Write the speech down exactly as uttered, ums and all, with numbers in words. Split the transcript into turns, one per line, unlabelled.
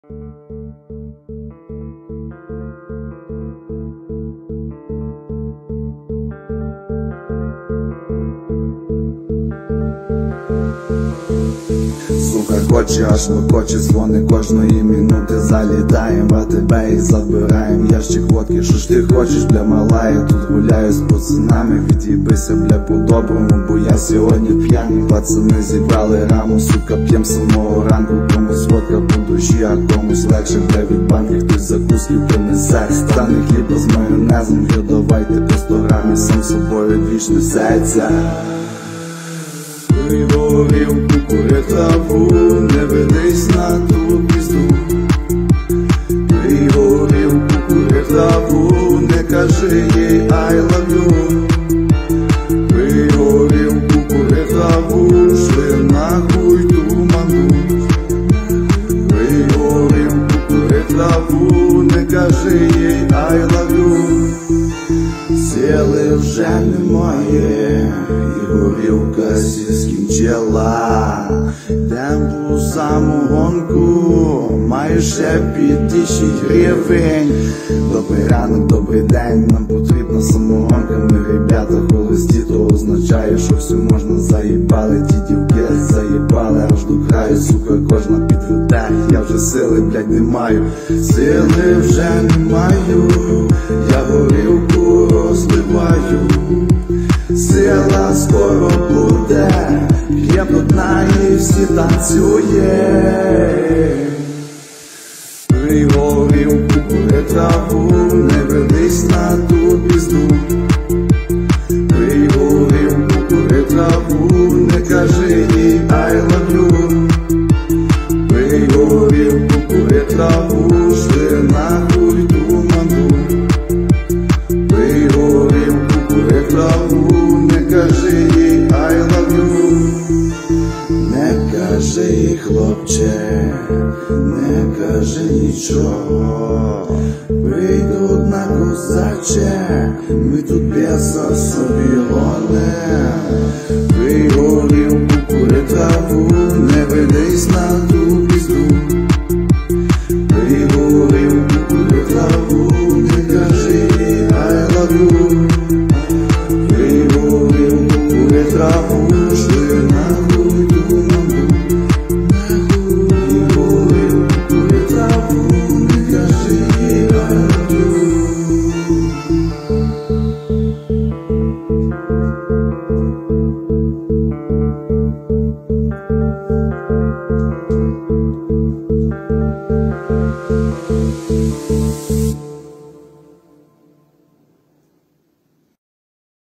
Сука хоче, аж мокоче, дзвони кожної минути. Залітаєм в АТБ і забираєм ящик водки. Що ж ти хочеш, бля, мала, я тут гуляю з пацанами. Від'їбися, бля, по-доброму, бо я сьогодні п'яний. Пацани зібрали раму, сука, п'єм самого ранку. Комусь водка по душі, а комусь легше, бля, від банки. Хтось закуски принесе, стане хліба з майонезом. Вже давайте по сто грамів, сам собою двіж несеться. Горілку, кури траву, не ведись на ту пізду. Пий горілку, кури траву, не кажи їй I love you. Пий горілку, кури траву, шли нахуй ту манду. Пий горілку, кури траву, не кажи їй I love you. Сили вже немає, і горілка сі скінчила. Йдем по самогонку, маю ще п'ятдесят гривень. Добрий ранок, добрий день, нам потрібна самогонка. Ми, ребята, холості, то означає, що все можна. Заїбали, ті дівки заїбали аж до краю, сука, кожна підведе. Я вже сили, блядь, не маю, сили вже не маю, я горілку розливаю. Сила скоро буде, п'є до дна і всі танцює. Пий горілку, кури траву, не ведись на ту пізду. Пий горілку, кури траву, не кажи їй I love you. Пий горілку, кури траву, шли нахуй ту манду. Пий горілку, кури траву, не кажи їй I love you. Не кажи їй, хлопче, не кажи нічого. Пий до дна, козаче, ми тут беса собі гонем. Пий горілку, кури траву, не ведись на ту пізду. Пий горілку, кури траву, не кажи їй I love you. Пий горілку, кури траву, шли нахуй ту манду. Пий горілку, кури траву, не кажи їй I love you.